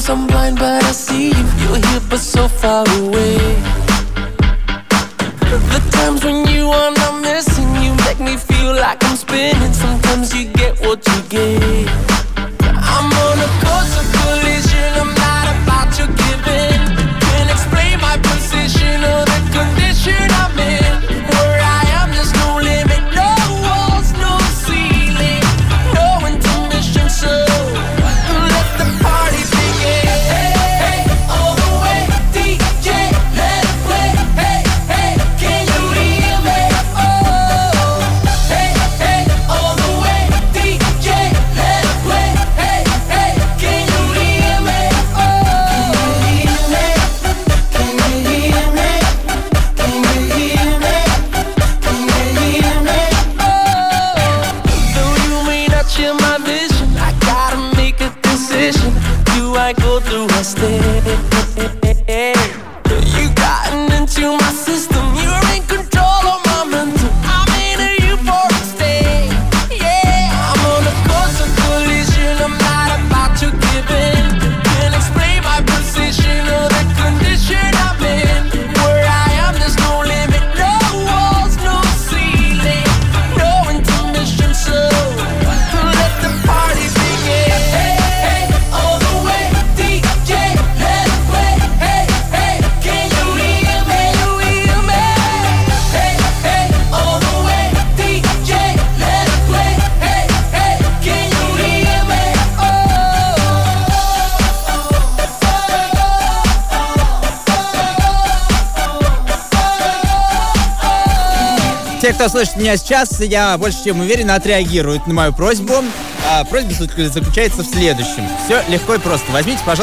Sometimes I'm blind but I see you. You're here but so far away. The times when you are not missing, you make me feel like I'm spinning. Sometimes you get what you get. I'm on a course of collision, I'm not about to give in. Can't explain my position or the condition I'm in. Where I am, there's no limit, no walls, no ceiling, no intermission, so let the party begin. Hey, hey, all the way, DJ, let it play. Hey, hey, can you hear me? Oh, hey, hey, all the way, DJ, let it play. Hey, hey, can you hear me? Oh, can you hear me? Can you hear me? Can you hear me? Oh, though you may not share my vision, I gotta make a decision. Do I go through or stay? You gotten into my system, you're in control of my mental. I'm in a euphoric state. Yeah, I'm on a course of collision, I'm not about to give in. Can't explain my position or the condition I'm in. Where I am, there's no limit, no walls, no ceiling, no intermission, so let the party begin. Hey, hey, all the way, DJ, let it play. Hey, hey, can you hear me? You hear me? Hey, hey, all the way, DJ, let it play. Hey, hey, can you hear me? Те, кто слышит меня сейчас, я больше чем уверен, отреагируют на мою просьбу. Просьба заключается в следующем. Все легко и просто. Возьмите, пожалуйста,